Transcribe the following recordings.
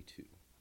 22.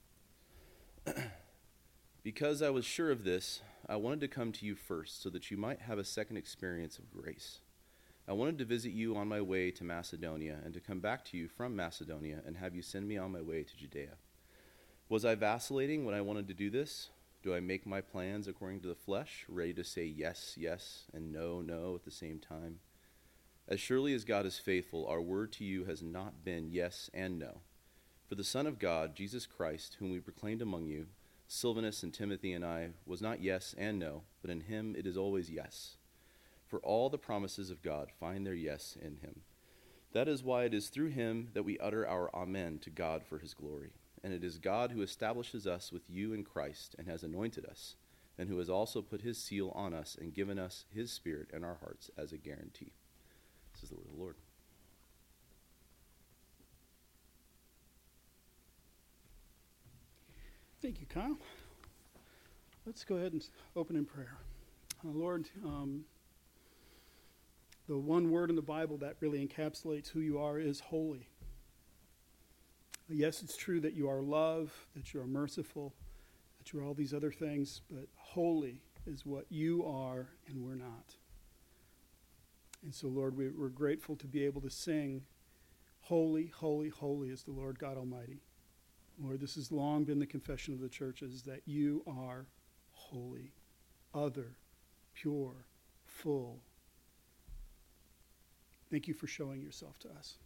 Because I was sure of this, I wanted to come to you first so that you might have a second experience of grace. I wanted to visit you on my way to Macedonia and to come back to you from Macedonia and have you send me on my way to Judea. Was I vacillating when I wanted to do this? Do I make my plans according to the flesh, ready to say yes, yes, and no, no at the same time? As surely as God is faithful, our word to you has not been yes and no. For the Son of God, Jesus Christ, whom we proclaimed among you, Silvanus and Timothy and I, was not yes and no, but in him it is always yes. For all the promises of God find their yes in him. That is why it is through him that we utter our amen to God for his glory. And it is God who establishes us with you in Christ and has anointed us, and who has also put his seal on us and given us his Spirit in our hearts as a guarantee. This is the word of the Lord. Thank you, Kyle. Let's go ahead and open in prayer. Lord, the one word in the Bible that really encapsulates who you are is holy. Yes, it's true that you are love, that you are merciful, that you are all these other things, but holy is what you are and we're not. And so, Lord, we're grateful to be able to sing, holy, holy, holy is the Lord God Almighty. Lord, this has long been the confession of the churches, that you are holy, other, pure, full. Thank you for showing yourself to us.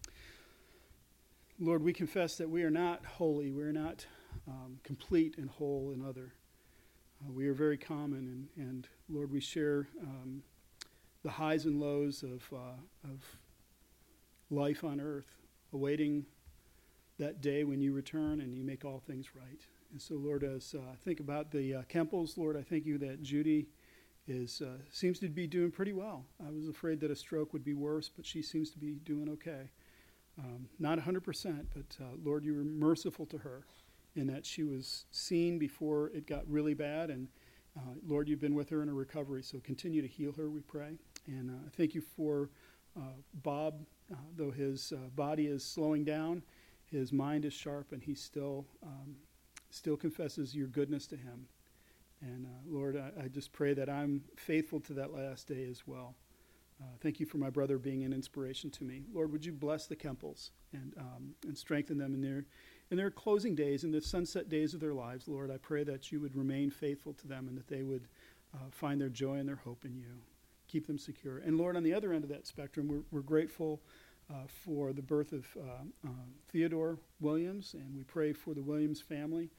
Lord, we confess that we are not holy. We are not complete and whole and other. We are very common, and Lord, we share the highs and lows of life on earth, awaiting that day when you return and you make all things right. And so, Lord, as I think about the Kemples, Lord, I thank you that Judy seems to be doing pretty well. I was afraid that a stroke would be worse, but she seems to be doing okay. Not 100%, but Lord, you were merciful to her in that she was seen before it got really bad. And Lord, you've been with her in her recovery, so continue to heal her, we pray. And thank you for Bob, though his body is slowing down, his mind is sharp, and he still confesses your goodness to him. And Lord, I just pray that I'm faithful to that last day as well. Thank you for my brother being an inspiration to me. Lord, would you bless the Kemples and strengthen them in their closing days, in the sunset days of their lives. Lord, I pray that you would remain faithful to them and that they would find their joy and their hope in you. Keep them secure. And Lord, on the other end of that spectrum, we're grateful for the birth of Theodore Williams, and we pray for the Williams family.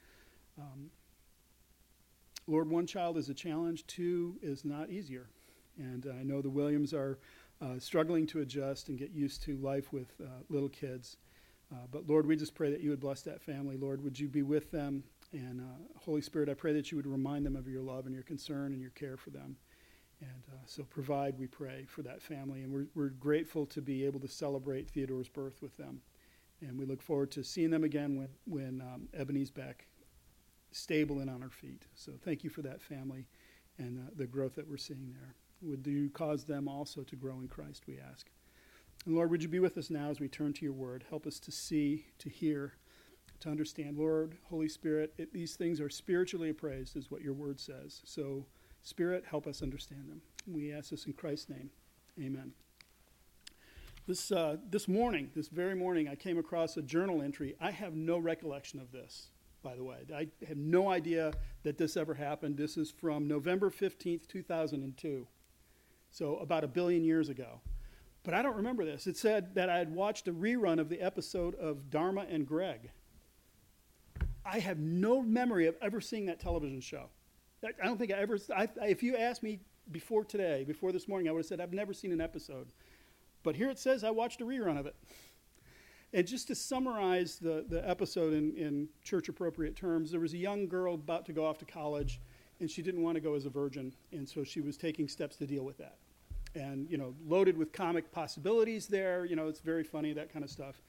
Lord, one child is a challenge, two is not easier. And I know the Williams are struggling to adjust and get used to life with little kids. But Lord, we just pray that you would bless that family. Lord, would you be with them? And Holy Spirit, I pray that you would remind them of your love and your concern and your care for them. And so provide, we pray, for that family. And we're grateful to be able to celebrate Theodore's birth with them. And we look forward to seeing them again when Ebony's back stable and on her feet. So thank you for that family and the growth that we're seeing there. Would you cause them also to grow in Christ, we ask. And Lord, would you be with us now as we turn to your word? Help us to see, to hear, to understand. Lord, Holy Spirit, these things are spiritually appraised, is what your word says. So, Spirit, help us understand them. We ask this in Christ's name. Amen. This very morning, I came across a journal entry. I have no recollection of this, by the way. I have no idea that this ever happened. This is from November 15th, 2002. So about 1 billion years ago. But I don't remember this. It said that I had watched a rerun of the episode of Dharma and Greg. I have no memory of ever seeing that television show. I don't think I ever, if you asked me before this morning, I would have said I've never seen an episode. But here it says I watched a rerun of it. And just to summarize the episode in church-appropriate terms, there was a young girl about to go off to college, and she didn't want to go as a virgin, and so she was taking steps to deal with that. And, loaded with comic possibilities there, it's very funny, that kind of stuff.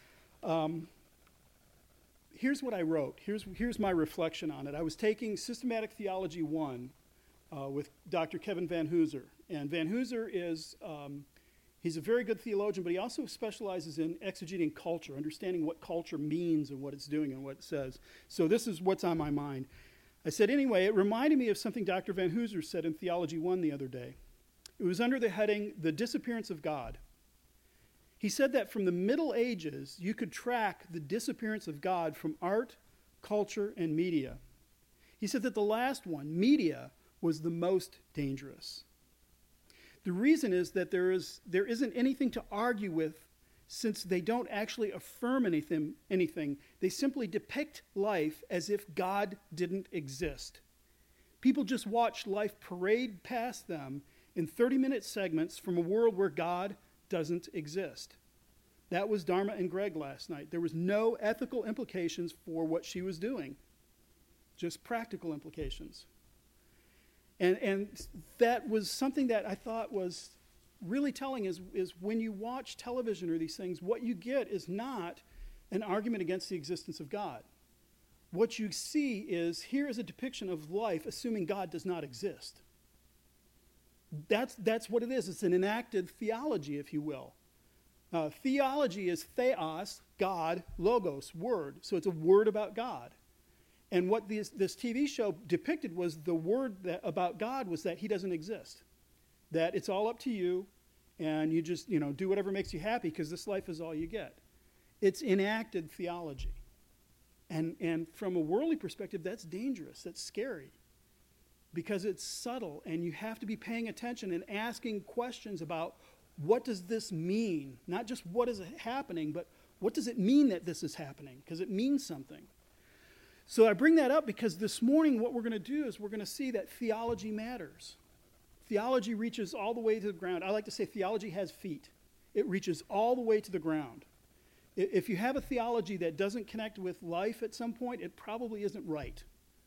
Here's what I wrote. Here's my reflection on it. I was taking Systematic Theology 1 with Dr. Kevin Van Hooser. And Van Hooser is, He's a very good theologian, but he also specializes in exegeting culture, understanding what culture means and what it's doing and what it says. So this is what's on my mind. I said, anyway, it reminded me of something Dr. Van Hooser said in Theology 1 the other day. It was under the heading, The Disappearance of God. He said that from the Middle Ages, you could track the disappearance of God from art, culture, and media. He said that the last one, media, was the most dangerous. The reason is that there isn't anything to argue with, since they don't actually affirm anything. They simply depict life as if God didn't exist. People just watch life parade past them in 30-minute segments from a world where God doesn't exist. That was Dharma and Greg last night. There was no ethical implications for what she was doing, just practical implications. And that was something that I thought was really telling is when you watch television or these things, what you get is not an argument against the existence of God. What you see is, here is a depiction of life assuming God does not exist. That's what it is. It's an enacted theology, if you will. Theology is theos, God, logos, word. So it's a word about God. And what this TV show depicted was the word about God was that he doesn't exist. That it's all up to you, and you just, do whatever makes you happy because this life is all you get. It's enacted theology. And from a worldly perspective, that's dangerous. That's scary. Because it's subtle, and you have to be paying attention and asking questions about what does this mean? Not just what is happening, but what does it mean that this is happening? Because it means something. So I bring that up because this morning what we're going to do is we're going to see that theology matters. Theology reaches all the way to the ground. I like to say theology has feet. It reaches all the way to the ground. If you have a theology that doesn't connect with life at some point, it probably isn't right.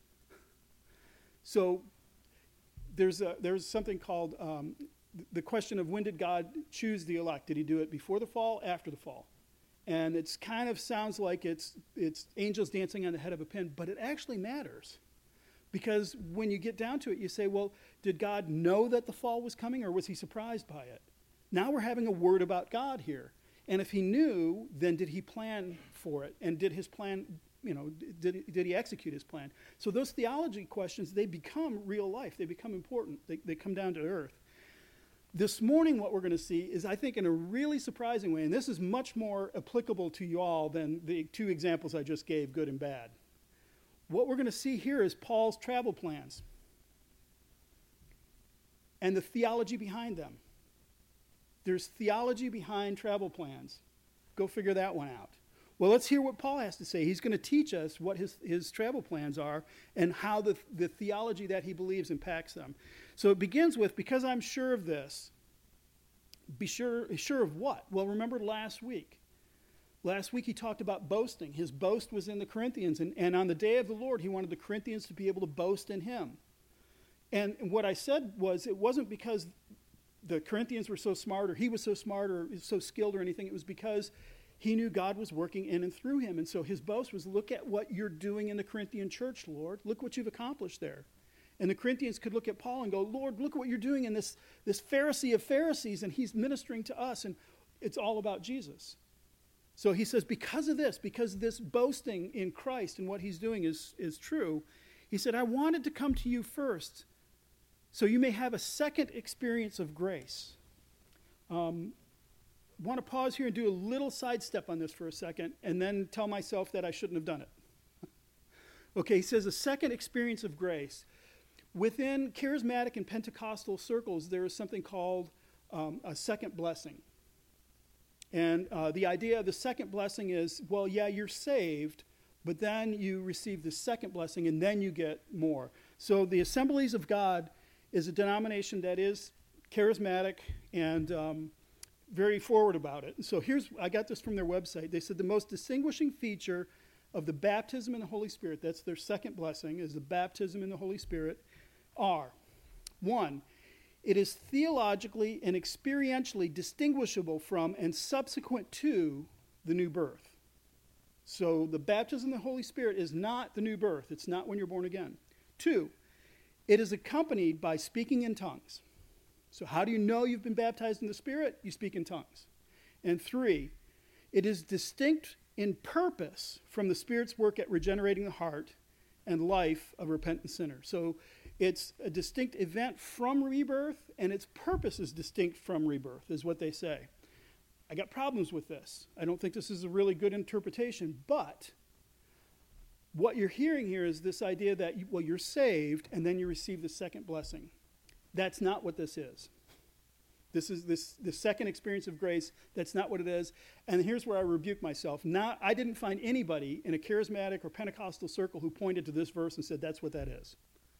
So there's something called the question of when did God choose the elect? Did he do it before the fall, after the fall? And it's kind of sounds like it's angels dancing on the head of a pin, but it actually matters. Because when you get down to it, you say, well, did God know that the fall was coming, or was he surprised by it? Now we're having a word about God here. And if he knew, then did he plan for it? And did his plan, did he execute his plan? So those theology questions, they become real life. They become important. They come down to earth. This morning, what we're going to see is, I think, in a really surprising way, and this is much more applicable to you all than the two examples I just gave, good and bad. What we're going to see here is Paul's travel plans and the theology behind them. There's theology behind travel plans. Go figure that one out. Well, let's hear what Paul has to say. He's going to teach us what his travel plans are and how the theology that he believes impacts them. So it begins with, because I'm sure of this. Be sure of what? Well, remember last week. Last week he talked about boasting. His boast was in the Corinthians. And on the day of the Lord, he wanted the Corinthians to be able to boast in him. And what I said was, it wasn't because the Corinthians were so smart, or he was so smart, or so skilled, or anything. It was because he knew God was working in and through him. And so his boast was, look at what you're doing in the Corinthian church, Lord. Look what you've accomplished there. And the Corinthians could look at Paul and go, Lord, look at what you're doing in this Pharisee of Pharisees, and he's ministering to us, and it's all about Jesus. So he says, because of this, because this boasting in Christ and what he's doing is true, he said, I wanted to come to you first so you may have a second experience of grace. Want to pause here and do a little sidestep on this for a second, and then tell myself that I shouldn't have done it. Okay, he says a second experience of grace. Within charismatic and Pentecostal circles, there is something called a second blessing. And the idea of the second blessing is, well, yeah, you're saved, but then you receive the second blessing, and then you get more. So the Assemblies of God is a denomination that is charismatic and very forward about it. So I got this from their website. They said the most distinguishing feature of the baptism in the Holy Spirit, that's their second blessing, is the baptism in the Holy Spirit, are, 1, it is theologically and experientially distinguishable from and subsequent to the new birth. So the baptism in the Holy Spirit is not the new birth. It's not when you're born again. 2, it is accompanied by speaking in tongues. So how do you know you've been baptized in the Spirit? You speak in tongues. And 3, it is distinct in purpose from the Spirit's work at regenerating the heart and life of repentant sinners. So it's a distinct event from rebirth, and its purpose is distinct from rebirth, is what they say. I got problems with this. I don't think this is a really good interpretation, but what you're hearing here is this idea that, you're saved, and then you receive the second blessing. That's not what this is. This is the second experience of grace. That's not what it is. And here's where I rebuke myself. I didn't find anybody in a charismatic or Pentecostal circle who pointed to this verse and said, that's what that is.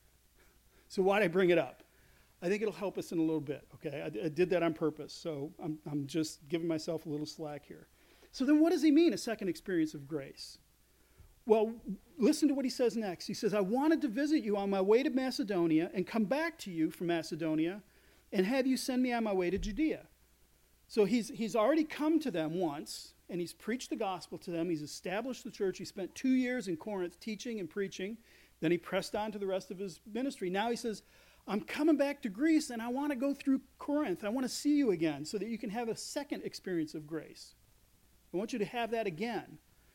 So why'd I bring it up? I think it'll help us in a little bit, okay? I did that on purpose, so I'm just giving myself a little slack here. So then what does he mean, a second experience of grace? Well, listen to what he says next. He says, I wanted to visit you on my way to Macedonia and come back to you from Macedonia and have you send me on my way to Judea. So he's already come to them once, and he's preached the gospel to them. He's established the church. He spent 2 years in Corinth teaching and preaching. Then he pressed on to the rest of his ministry. Now he says, I'm coming back to Greece, and I want to go through Corinth. I want to see you again so that you can have a second experience of grace. I want you to have that again.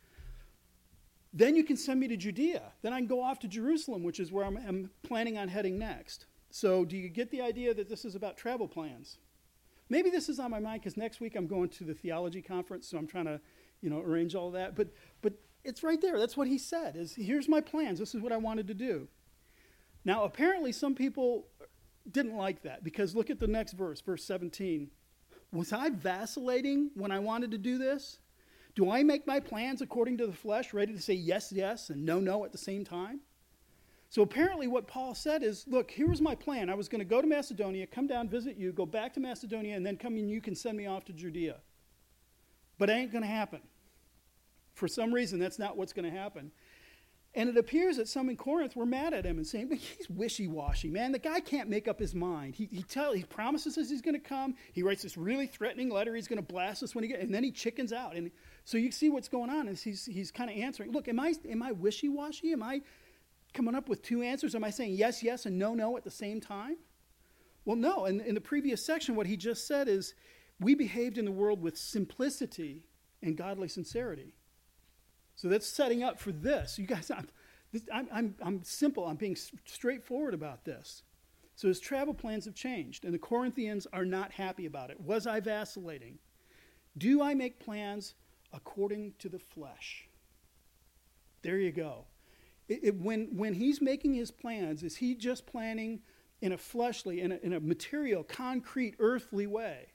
Then you can send me to Judea. Then I can go off to Jerusalem, which is where I'm planning on heading next. So do you get the idea that this is about travel plans? Maybe this is on my mind because next week I'm going to the theology conference, so I'm trying to, arrange all that. But it's right there. That's what he said, is here's my plans. This is what I wanted to do. Now, apparently some people didn't like that because look at the next verse, verse 17. Was I vacillating when I wanted to do this? Do I make my plans according to the flesh, ready to say yes, yes, and no, no at the same time? So apparently what Paul said is, look, here was my plan. I was going to go to Macedonia, come down, visit you, go back to Macedonia, and then come and you can send me off to Judea. But it ain't going to happen. For some reason, that's not what's going to happen. And it appears that some in Corinth were mad at him and saying, but he's wishy-washy, man. The guy can't make up his mind. He promises us he's going to come. He writes this really threatening letter. He's going to blast us when he gets, and then he chickens out. And so you see what's going on is he's kind of answering. Look, am I wishy-washy? Am I coming up with two answers? Am I saying yes, yes, and no, no at the same time? Well, no. In the previous section, what he just said is we behaved in the world with simplicity and godly sincerity. So that's setting up for this. You guys, I'm simple. I'm being straightforward about this. So his travel plans have changed, and the Corinthians are not happy about it. Was I vacillating? Do I make plans according to the flesh? There you go. When he's making his plans, is he just planning in a fleshly, in a material, concrete, earthly way?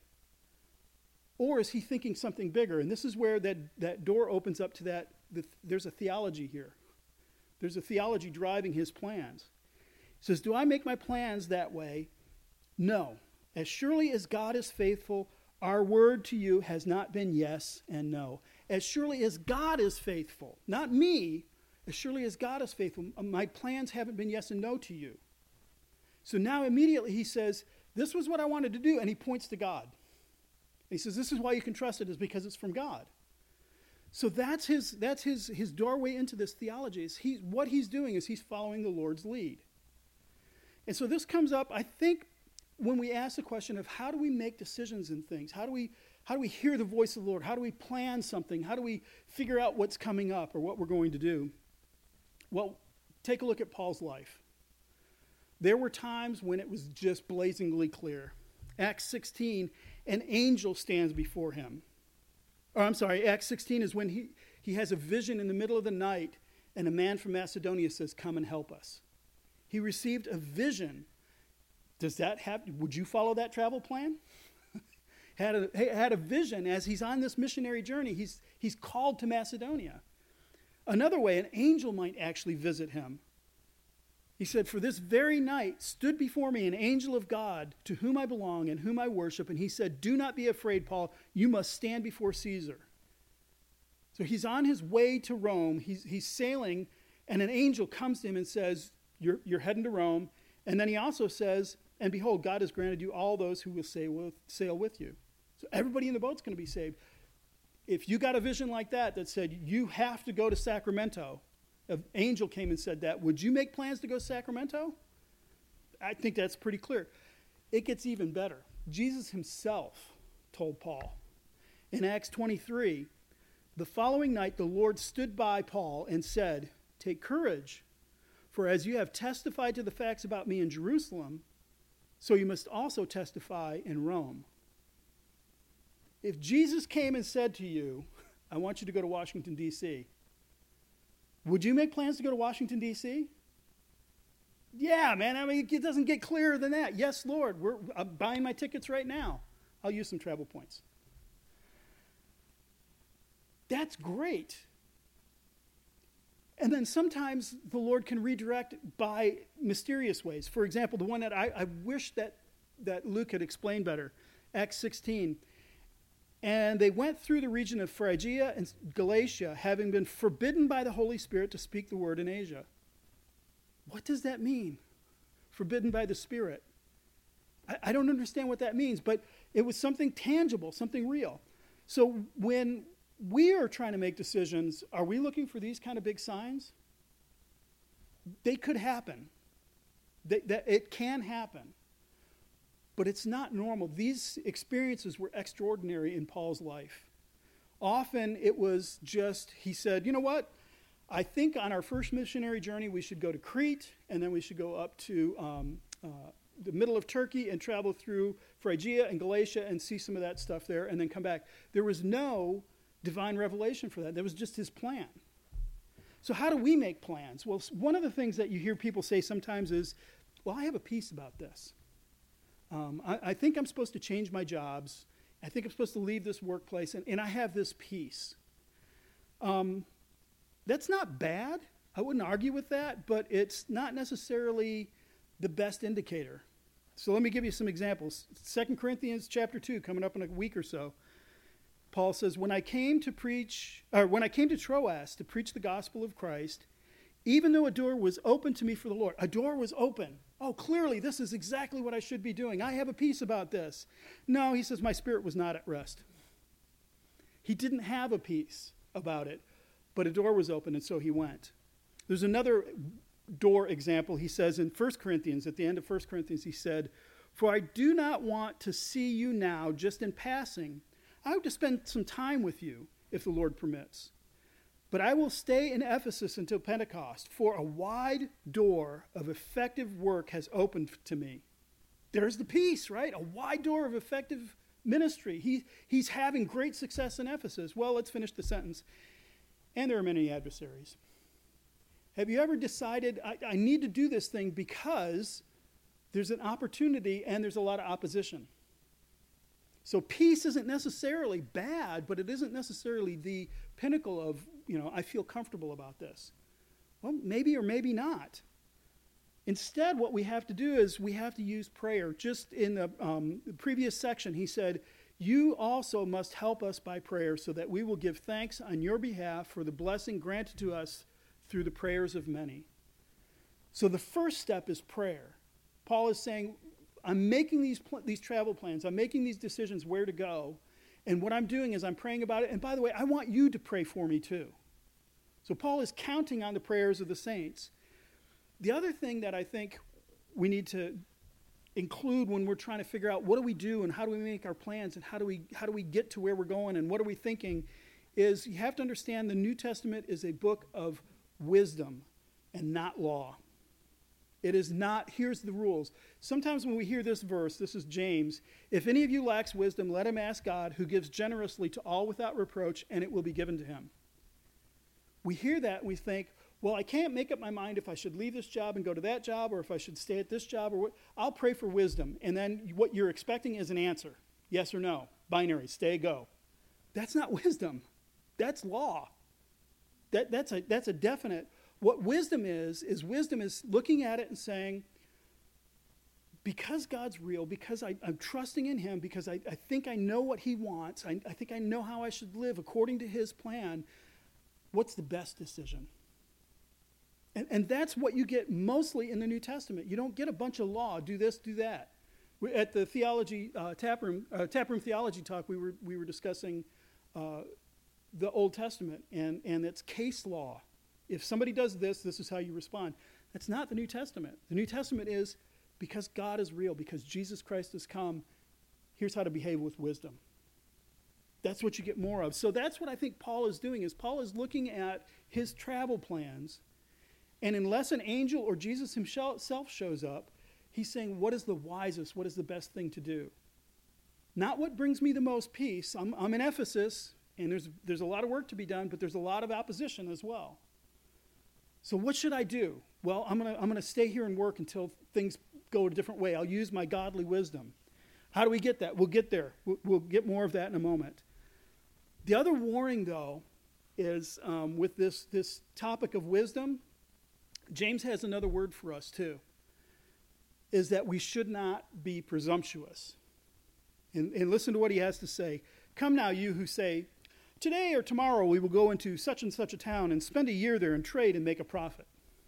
Or is he thinking something bigger? And this is where that door opens up to that. There's a theology here. There's a theology driving his plans. He says, do I make my plans that way? No. As surely as God is faithful, our word to you has not been yes and no. As surely as God is faithful, not me, as surely as God is faithful, my plans haven't been yes and no to you. So now immediately he says, this was what I wanted to do, and he points to God. He says, this is why you can trust it, is because it's from God. So that's his doorway into this theology. What he's doing is he's following the Lord's lead. And so this comes up, I think, when we ask the question of how do we make decisions in things? How do we hear the voice of the Lord? How do we plan something? How do we figure out what's coming up or what we're going to do? Well, take a look at Paul's life. There were times when it was just blazingly clear. Acts 16, an angel stands before him. Acts 16 is when he has a vision in the middle of the night, and a man from Macedonia says, come and help us. He received a vision. Would you follow that travel plan? had a vision as he's on this missionary journey. He's called to Macedonia. Another way, an angel might actually visit him. He said, for this very night stood before me an angel of God to whom I belong and whom I worship. And he said, do not be afraid, Paul. You must stand before Caesar. So he's on his way to Rome. He's sailing, and an angel comes to him and says, you're heading to Rome. And then he also says, and behold, God has granted you all those who will sail with you. So everybody in the boat's going to be saved. If you got a vision like that said, you have to go to Sacramento, an angel came and said that, would you make plans to go to Sacramento? I think that's pretty clear. It gets even better. Jesus himself told Paul in Acts 23, the following night the Lord stood by Paul and said, "Take courage, for as you have testified to the facts about me in Jerusalem, so you must also testify in Rome." If Jesus came and said to you, "I want you to go to Washington, D.C.," would you make plans to go to Washington, D.C.? Yeah, man, I mean, it doesn't get clearer than that. Yes, Lord, I'm buying my tickets right now. I'll use some travel points. That's great. And then sometimes the Lord can redirect by mysterious ways. For example, the one that I wish that Luke had explained better, Acts 16. And they went through the region of Phrygia and Galatia, having been forbidden by the Holy Spirit to speak the word in Asia. What does that mean? Forbidden by the Spirit. I don't understand what that means, but it was something tangible, something real. So when we are trying to make decisions, are we looking for these kind of big signs? They could happen. It can happen. But it's not normal. These experiences were extraordinary in Paul's life. Often it was just, he said, you know what? I think on our first missionary journey we should go to Crete, and then we should go up to the middle of Turkey and travel through Phrygia and Galatia and see some of that stuff there and then come back. There was no divine revelation for that. That was just his plan. So how do we make plans? Well, one of the things that you hear people say sometimes is, well, I have a peace about this. I think I'm supposed to change my jobs. I think I'm supposed to leave this workplace, and I have this peace. That's not bad. I wouldn't argue with that, but it's not necessarily the best indicator. So let me give you some examples. 2 Corinthians chapter 2, coming up in a week or so. Paul says, when I came to Troas to preach the gospel of Christ, even though a door was open to me for the Lord, a door was open. Oh, clearly this is exactly what I should be doing. I have a peace about this. No, he says, my spirit was not at rest. He didn't have a peace about it, but a door was open, and so he went. There's another door example. He says in 1 Corinthians, at the end of 1 Corinthians, he said, for I do not want to see you now just in passing. I hope to spend some time with you, if the Lord permits. But I will stay in Ephesus until Pentecost, for a wide door of effective work has opened to me. There's the peace, right? A wide door of effective ministry. He's having great success in Ephesus. Well, let's finish the sentence. And there are many adversaries. Have you ever decided, I need to do this thing because there's an opportunity and there's a lot of opposition? So peace isn't necessarily bad, but it isn't necessarily the pinnacle of, I feel comfortable about this. Well, maybe or maybe not. Instead, what we have to do is we have to use prayer. Just in the previous section, he said, you also must help us by prayer so that we will give thanks on your behalf for the blessing granted to us through the prayers of many. So the first step is prayer. Paul is saying, I'm making these travel plans. I'm making these decisions where to go. And what I'm doing is I'm praying about it. And by the way, I want you to pray for me too. So Paul is counting on the prayers of the saints. The other thing that I think we need to include when we're trying to figure out what do we do and how do we make our plans and how do we get to where we're going and what are we thinking is you have to understand the New Testament is a book of wisdom and not law. It is not, here's the rules. Sometimes when we hear this verse, this is James, if any of you lacks wisdom, let him ask God, who gives generously to all without reproach, and it will be given to him. We hear that and we think, well, I can't make up my mind if I should leave this job and go to that job, or if I should stay at this job, or what. I'll pray for wisdom. And then what you're expecting is an answer. Yes or no. Binary, stay, go. That's not wisdom. That's law. That's a definite. What wisdom is looking at it and saying, because God's real, because I'm trusting in him, because I think I know what he wants, I think I know how I should live according to his plan, what's the best decision? And that's what you get mostly in the New Testament. You don't get a bunch of law, do this, do that. At the theology taproom theology talk, we were discussing the Old Testament, and it's case law. If somebody does this, this is how you respond. That's not the New Testament. The New Testament is because God is real, because Jesus Christ has come, here's how to behave with wisdom. That's what you get more of. So that's what I think Paul is doing, is Paul is looking at his travel plans, and unless an angel or Jesus himself shows up, he's saying, what is the wisest, what is the best thing to do? Not what brings me the most peace. I'm in Ephesus, and there's a lot of work to be done, but there's a lot of opposition as well. So what should I do? Well, I'm gonna stay here and work until things go a different way. I'll use my godly wisdom. How do we get that? We'll get there. We'll get more of that in a moment. The other warning, though, is with this topic of wisdom, James has another word for us, too, is that we should not be presumptuous. And listen to what he has to say. Come now, you who say, today or tomorrow we will go into such and such a town and spend a year there and trade and make a profit.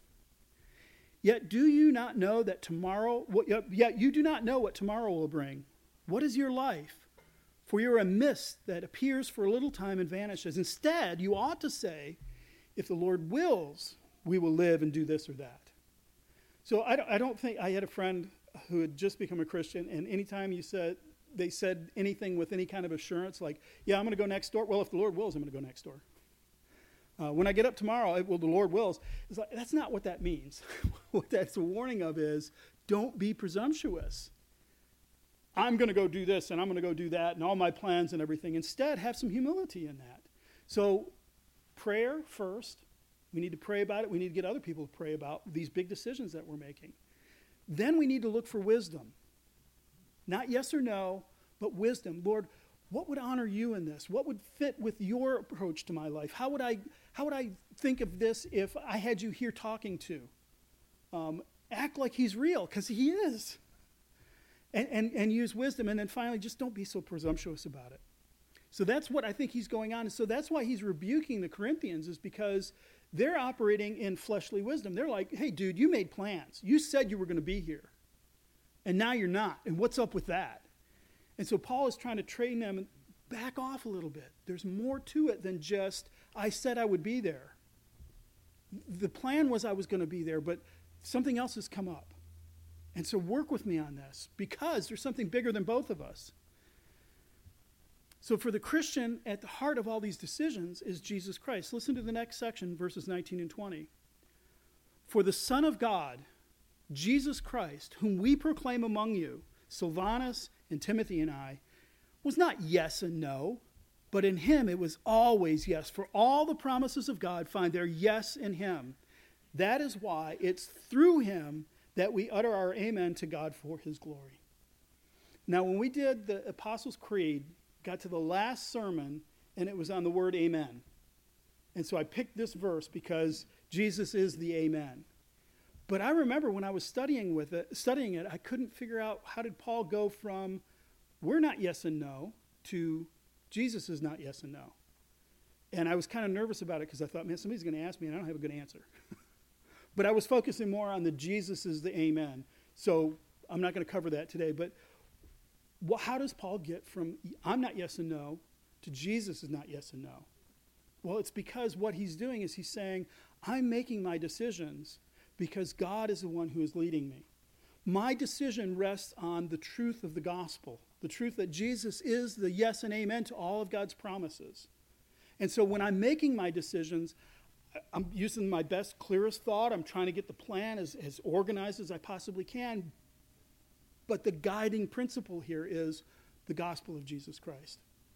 Yet do you not know that tomorrow, yet you do not know what tomorrow will bring. What is your life? For you are a mist that appears for a little time and vanishes. Instead, you ought to say, if the Lord wills, we will live and do this or that. So I don't think, I had a friend who had just become a Christian, and anytime they said anything with any kind of assurance, like, yeah, I'm going to go next door. Well, if the Lord wills, I'm going to go next door. When I get up tomorrow, well, the Lord wills. It's like, that's not what that means. What that's a warning of is, don't be presumptuous. I'm going to go do this, and I'm going to go do that, and all my plans and everything. Instead, have some humility in that. So prayer first. We need to pray about it. We need to get other people to pray about these big decisions that we're making. Then we need to look for wisdom. Not yes or no, but wisdom. Lord, what would honor you in this? What would fit with your approach to my life? How would I think of this if I had you here talking to? Act like he's real, because he is. And use wisdom. And then finally, just don't be so presumptuous about it. So that's what I think he's going on. And so that's why he's rebuking the Corinthians, is because they're operating in fleshly wisdom. They're like, hey, dude, you made plans. You said you were going to be here. And now you're not. And what's up with that? And so Paul is trying to train them and back off a little bit. There's more to it than just, I said I would be there. The plan was I was going to be there, but something else has come up. And so work with me on this, because there's something bigger than both of us. So for the Christian, at the heart of all these decisions is Jesus Christ. Listen to the next section, verses 19 and 20. For the Son of God, Jesus Christ, whom we proclaim among you, Silvanus and Timothy and I, was not yes and no, but in him it was always yes. For all the promises of God find their yes in him. That is why it's through him that we utter our amen to God for his glory. Now, when we did the Apostles' Creed, got to the last sermon, and it was on the word amen. And so I picked this verse because Jesus is the amen. But I remember when I was studying it, I couldn't figure out, how did Paul go from we're not yes and no to Jesus is not yes and no. And I was kind of nervous about it because I thought, man, somebody's going to ask me and I don't have a good answer. But I was focusing more on the Jesus is the amen. So I'm not going to cover that today. But how does Paul get from I'm not yes and no to Jesus is not yes and no? Well, it's because what he's doing is he's saying, I'm making my decisions because God is the one who is leading me. My decision rests on the truth of the gospel, the truth that Jesus is the yes and amen to all of God's promises. And so when I'm making my decisions, I'm using my best, clearest thought. I'm trying to get the plan as organized as I possibly can. But the guiding principle here is the gospel of Jesus Christ.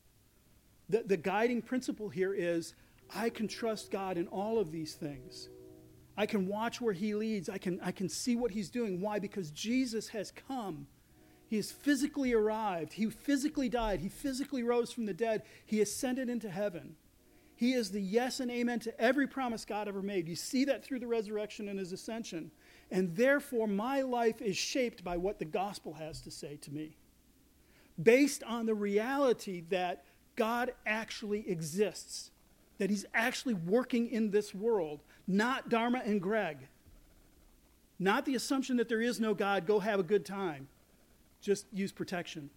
The guiding principle here is I can trust God in all of these things. I can watch where he leads. I can see what he's doing. Why? Because Jesus has come. He has physically arrived. He physically died. He physically rose from the dead. He ascended into heaven. He is the yes and amen to every promise God ever made. You see that through the resurrection and his ascension. And therefore, my life is shaped by what the gospel has to say to me, based on the reality that God actually exists, that he's actually working in this world, not Dharma and Greg, not the assumption that there is no God, go have a good time, just use protection.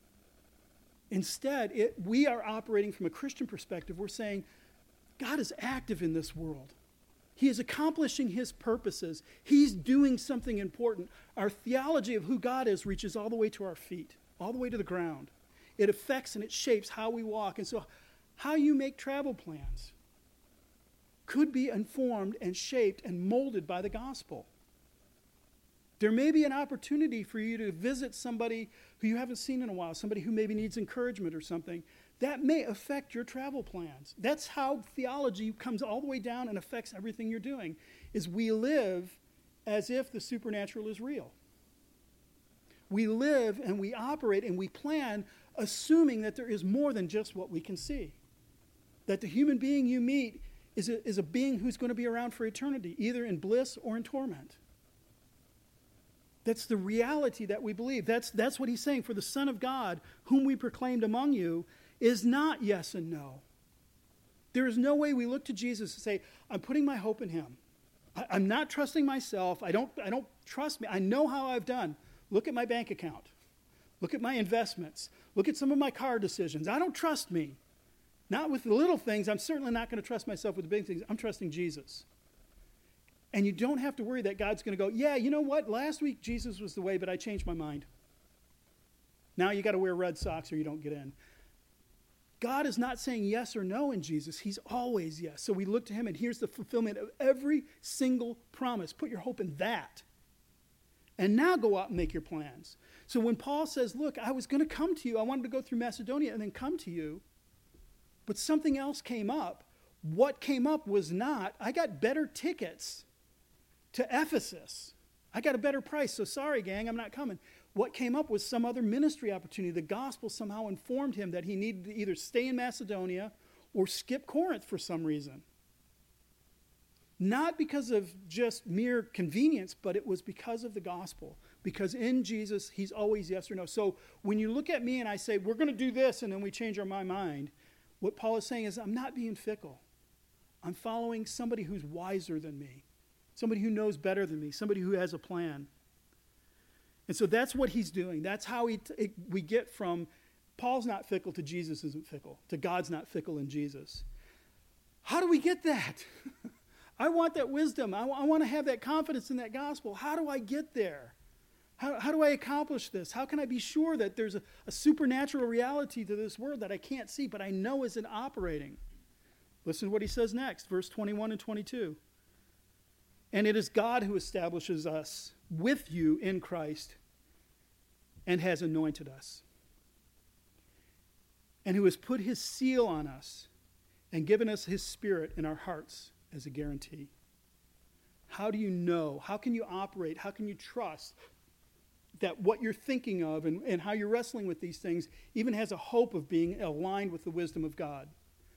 Instead, we are operating from a Christian perspective. We're saying, God is active in this world. He is accomplishing his purposes. He's doing something important. Our theology of who God is reaches all the way to our feet, all the way to the ground. It affects and it shapes how we walk. And so how you make travel plans could be informed and shaped and molded by the gospel. There may be an opportunity for you to visit somebody who you haven't seen in a while, somebody who maybe needs encouragement or something. That may affect your travel plans. That's how theology comes all the way down and affects everything you're doing, is we live as if the supernatural is real. We live and we operate and we plan assuming that there is more than just what we can see. That the human being you meet is a being who's going to be around for eternity, either in bliss or in torment. That's the reality that we believe. That's what he's saying. For the Son of God, whom we proclaimed among you, is not yes and no. There is no way we look to Jesus and say, I'm putting my hope in him. I'm not trusting myself. I don't trust me. I know how I've done. Look at my bank account. Look at my investments. Look at some of my car decisions. I don't trust me. Not with the little things. I'm certainly not going to trust myself with the big things. I'm trusting Jesus. And you don't have to worry that God's going to go, yeah, you know what? Last week Jesus was the way, but I changed my mind. Now you got to wear red socks or you don't get in. God is not saying yes or no in Jesus. He's always yes. So we look to him, and here's the fulfillment of every single promise. Put your hope in that. And now go out and make your plans. So when Paul says, look, I was going to come to you. I wanted to go through Macedonia and then come to you. But something else came up. What came up was not, I got better tickets to Ephesus. I got a better price, so sorry, gang, I'm not coming. What came up was some other ministry opportunity. The gospel somehow informed him that he needed to either stay in Macedonia or skip Corinth for some reason. Not because of just mere convenience, but it was because of the gospel. Because in Jesus, he's always yes or no. So when you look at me and I say, we're going to do this, and then we change our mind, what Paul is saying is, I'm not being fickle. I'm following somebody who's wiser than me. Somebody who knows better than me. Somebody who has a plan. And so that's what he's doing. That's how we get from Paul's not fickle to Jesus isn't fickle, to God's not fickle in Jesus. How do we get that? I want that wisdom. I want to have that confidence in that gospel. How do I get there? How do I accomplish this? How can I be sure that there's a supernatural reality to this world that I can't see, but I know isn't operating? Listen to what he says next, verse 21 and 22. And it is God who establishes us with you in Christ and has anointed us, and who has put his seal on us and given us his Spirit in our hearts as a guarantee. How do you know? How can you operate? How can you trust that what you're thinking of and how you're wrestling with these things even has a hope of being aligned with the wisdom of God?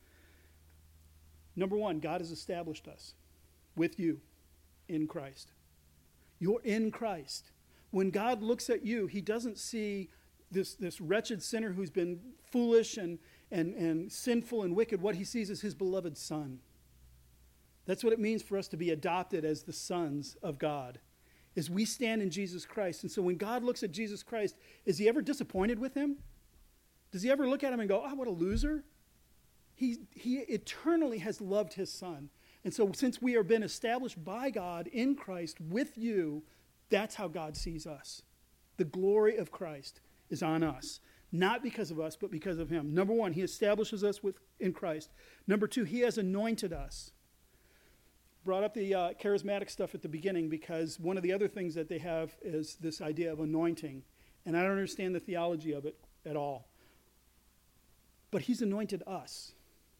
Number one, God has established us with you in Christ. You're in Christ. When God looks at you, he doesn't see this wretched sinner who's been foolish and sinful and wicked. What he sees is his beloved Son. That's what it means for us to be adopted as the sons of God, is we stand in Jesus Christ. And so when God looks at Jesus Christ, is he ever disappointed with him? Does he ever look at him and go, oh, what a loser? He eternally has loved his Son. And so since we have been established by God in Christ with you, that's how God sees us. The glory of Christ is on us. Not because of us, but because of him. Number one, he establishes us in Christ. Number two, he has anointed us. Brought up the charismatic stuff at the beginning because one of the other things that they have is this idea of anointing. And I don't understand the theology of it at all. But he's anointed us.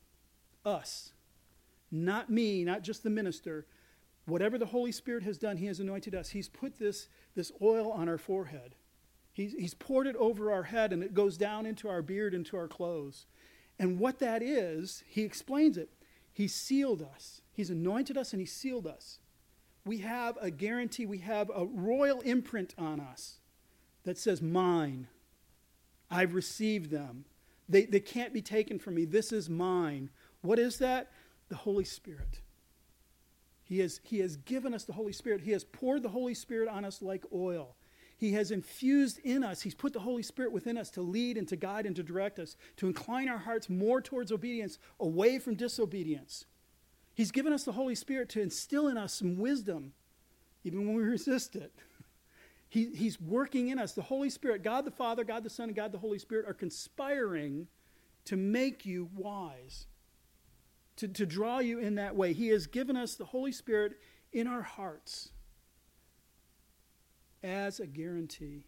Us. Not me, not just the minister. Whatever the Holy Spirit has done, he has anointed us. He's put this oil on our forehead. He's poured it over our head, and it goes down into our beard, into our clothes. And what that is, he explains it. He sealed us. He's anointed us, and he sealed us. We have a guarantee. We have a royal imprint on us that says, mine. I've received them. They can't be taken from me. This is mine. What is that? The Holy Spirit. He has given us the Holy Spirit. He has poured the Holy Spirit on us like oil. He has infused in us. He's put the Holy Spirit within us to lead and to guide and to direct us, to incline our hearts more towards obedience, away from disobedience. He's given us the Holy Spirit to instill in us some wisdom, even when we resist it. He's working in us. The Holy Spirit, God the Father, God the Son, and God the Holy Spirit are conspiring to make you wise, to draw you in that way. He has given us the Holy Spirit in our hearts as a guarantee.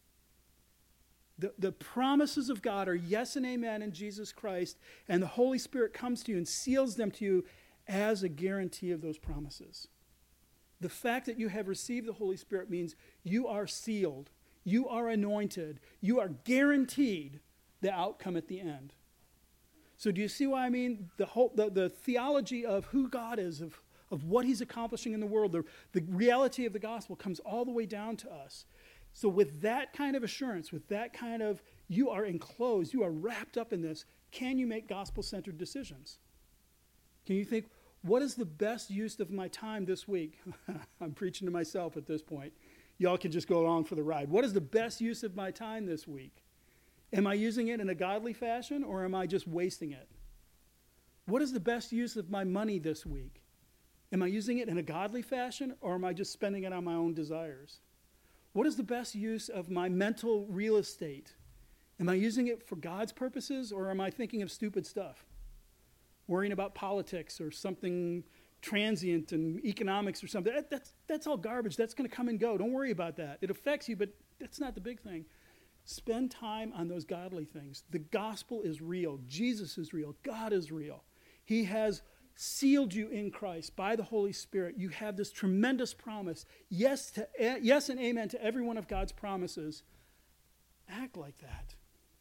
The promises of God are yes and amen in Jesus Christ, and the Holy Spirit comes to you and seals them to you as a guarantee of those promises. The fact that you have received the Holy Spirit means you are sealed, you are anointed, you are guaranteed the outcome at the end. So do you see what I mean? The theology of who God is, of what he's accomplishing in the world, the reality of the gospel comes all the way down to us. So with that kind of assurance, with that kind of, you are enclosed, you are wrapped up in this, can you make gospel-centered decisions? Can you think, what is the best use of my time this week? I'm preaching to myself at this point. Y'all can just go along for the ride. What is the best use of my time this week? Am I using it in a godly fashion, or am I just wasting it? What is the best use of my money this week? Am I using it in a godly fashion, or am I just spending it on my own desires? What is the best use of my mental real estate? Am I using it for God's purposes, or am I thinking of stupid stuff? Worrying about politics or something transient and economics or something. That's all garbage. That's going to come and go. Don't worry about that. It affects you, but that's not the big thing. Spend time on those godly things. The gospel is real. Jesus is real. God is real. He has sealed you in Christ by the Holy Spirit. You have this tremendous promise. Yes and amen to every one of God's promises. Act like that.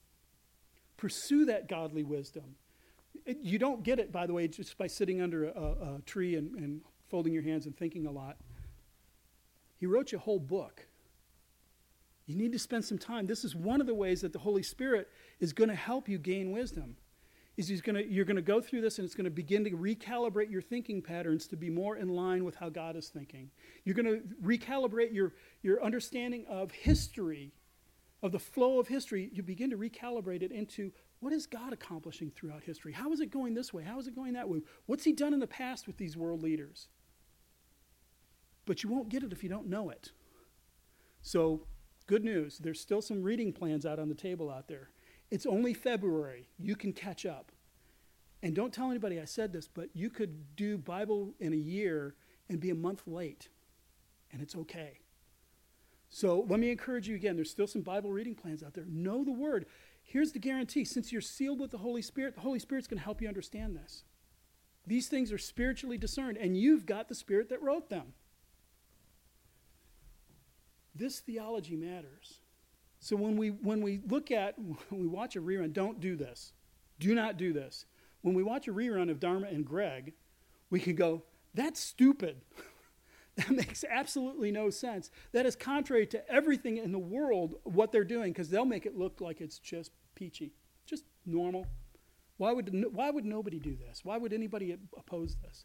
Pursue that godly wisdom. You don't get it, by the way, just by sitting under a tree and folding your hands and thinking a lot. He wrote you a whole book. You need to spend some time. This is one of the ways that the Holy Spirit is going to help you gain wisdom. You're going to go through this, and it's going to begin to recalibrate your thinking patterns to be more in line with how God is thinking. You're going to recalibrate your understanding of history, of the flow of history. You begin to recalibrate it into, what is God accomplishing throughout history? How is it going this way? How is it going that way? What's he done in the past with these world leaders? But you won't get it if you don't know it. So, good news. There's still some reading plans out on the table out there. It's only February. You can catch up. And don't tell anybody I said this, but you could do Bible in a year and be a month late. And it's okay. So let me encourage you again. There's still some Bible reading plans out there. Know the Word. Here's the guarantee. Since you're sealed with the Holy Spirit's going to help you understand this. These things are spiritually discerned, and you've got the Spirit that wrote them. This theology matters. So when we watch a rerun, don't do this. Do not do this. When we watch a rerun of Dharma and Greg, we can go, that's stupid. That makes absolutely no sense. That is contrary to everything in the world, what they're doing, because they'll make it look like it's just peachy, just normal. Why would nobody do this? Why would anybody oppose this?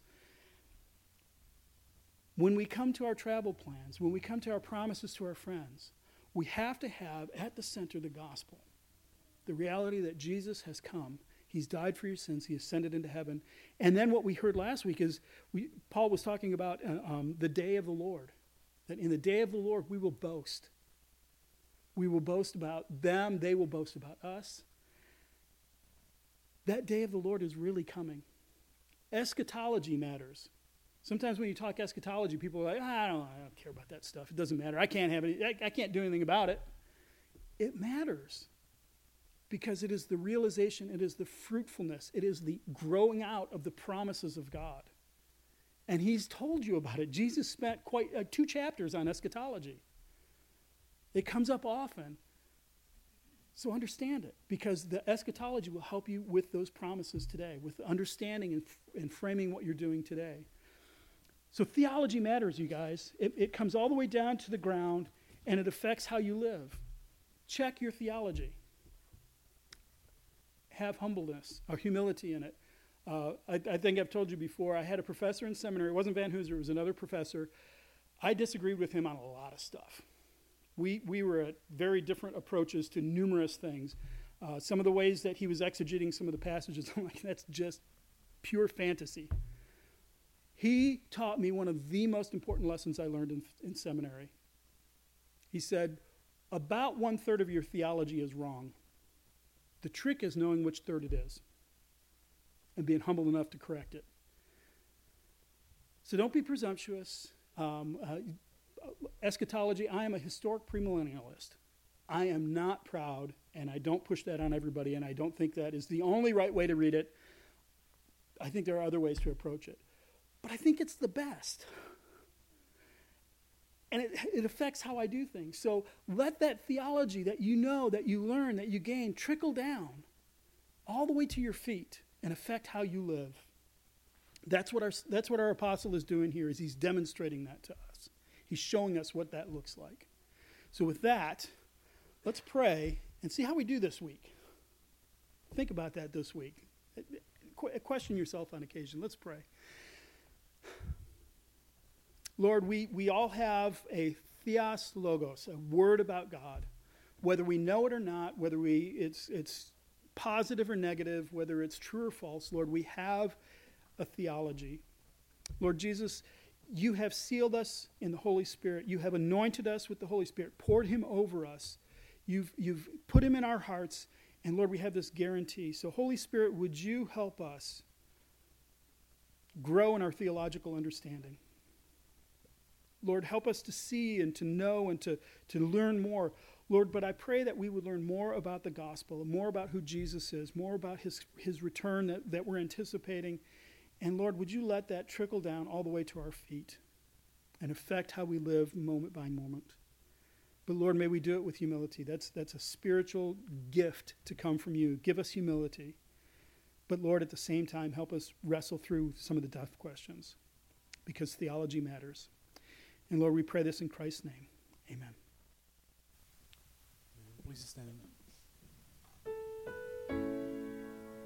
When we come to our travel plans, when we come to our promises to our friends, we have to have at the center the gospel, the reality that Jesus has come. He's died for your sins. He ascended into heaven. And then what we heard last week is Paul was talking about the day of the Lord, that in the day of the Lord we will boast. We will boast about them. They will boast about us. That day of the Lord is really coming. Eschatology matters. Sometimes when you talk eschatology, people are like, I don't care about that stuff. It doesn't matter. I can't do anything about it. It matters because it is the realization, it is the fruitfulness, it is the growing out of the promises of God. And he's told you about it. Jesus spent quite 2 chapters on eschatology. It comes up often. So understand it, because the eschatology will help you with those promises today, with understanding and framing what you're doing today. So theology matters, you guys. It comes all the way down to the ground, and it affects how you live. Check your theology. Have humbleness or humility in it. I think I've told you before, I had a professor in seminary. It wasn't Van Hooser, it was another professor. I disagreed with him on a lot of stuff. We were at very different approaches to numerous things. Some of the ways that he was exegeting some of the passages, I'm like, that's just pure fantasy. He taught me one of the most important lessons I learned in seminary. He said, about 1/3 of your theology is wrong. The trick is knowing which third it is and being humble enough to correct it. So don't be presumptuous. Eschatology, I am a historic premillennialist. I am not proud, and I don't push that on everybody, and I don't think that is the only right way to read it. I think there are other ways to approach it. But I think it's the best. And it affects how I do things. So let that theology that you know, that you learn, that you gain, trickle down all the way to your feet and affect how you live. That's what our apostle is doing here, is he's demonstrating that to us. He's showing us what that looks like. So with that, let's pray and see how we do this week. Think about that this week. Question yourself on occasion. Let's pray. Lord, we all have a theos logos, a word about God. Whether we know it or not, whether it's positive or negative, whether it's true or false, Lord, we have a theology. Lord Jesus, you have sealed us in the Holy Spirit. You have anointed us with the Holy Spirit, poured him over us. You've put him in our hearts, and Lord, we have this guarantee. So Holy Spirit, would you help us grow in our theological understanding? Lord, help us to see and to know and to learn more. Lord, but I pray that we would learn more about the gospel, more about who Jesus is, more about his return that we're anticipating. And Lord, would you let that trickle down all the way to our feet and affect how we live moment by moment. But Lord, may we do it with humility. That's a spiritual gift to come from you. Give us humility. But Lord, at the same time, help us wrestle through some of the tough questions, because theology matters. And Lord, we pray this in Christ's name. Amen. Please stand.